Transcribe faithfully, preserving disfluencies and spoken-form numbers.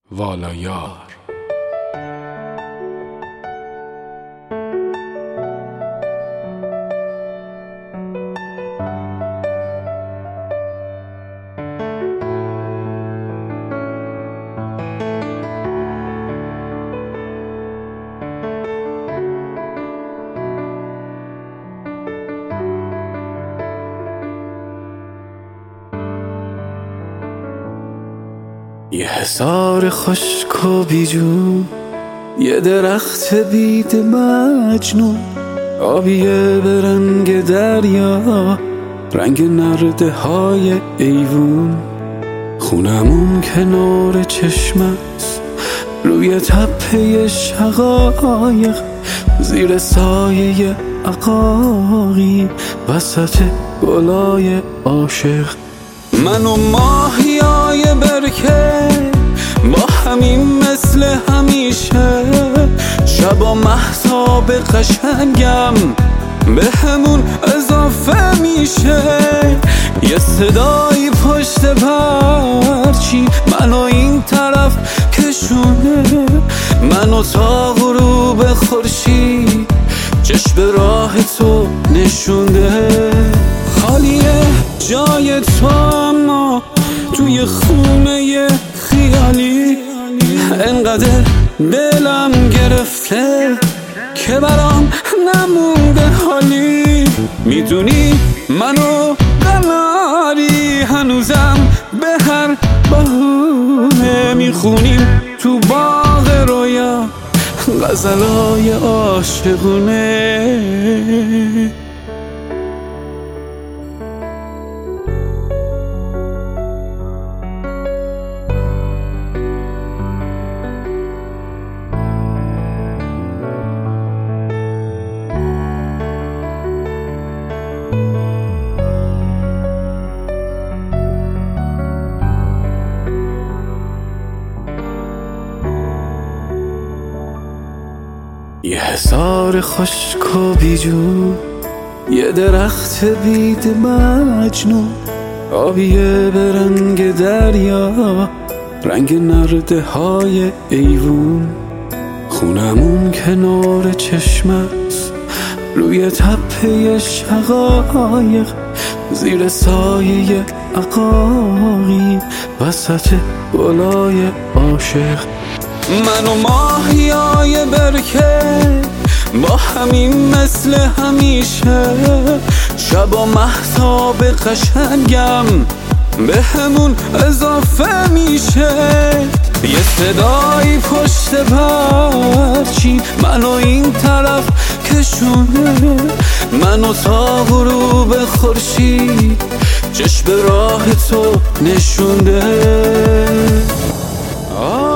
والایار. یه حصار خشک و بیجون، یه درخت بید مجنون، آبیه به رنگ دریا، رنگ نرده های ایوون. خونمون کنار چشمت، روی تپه شقایق، زیر سایه عقاقی، وسط گلای عاشق. من و ماهیای برکه با همین مثل همیشه، شبا مهتاب قشنگم به همون اضافه میشه. یه صدایی پشت پرچی منو این طرف کشونه، منو تا غروب خورشید چشم راه تو نشونده. خالیه جای تو اما توی خونه خیالی، انقدر دلم گرفته که برام نمونده حالی. میدونی منو دلاری، هنوزم به هر بهونه میخونیم تو باغ رویا غزلای عاشقونه. یه حصار خشک و بیجون، یه درخت بید مجنون، آبیه به رنگ دریا، رنگ نرده های ایوون. خونمون کنار چشمت، روی تپه شقایق، زیر سایه عقاقی، وسط گلای عاشق. من و ماهیای برکه با همین مثل همیشه، شبا مهتاب قشنگم به همون اضافه میشه. یه صدایی پشت پرچی منو این طرف کشونه، منو تا غروب خورشید چشم راه تو نشونده.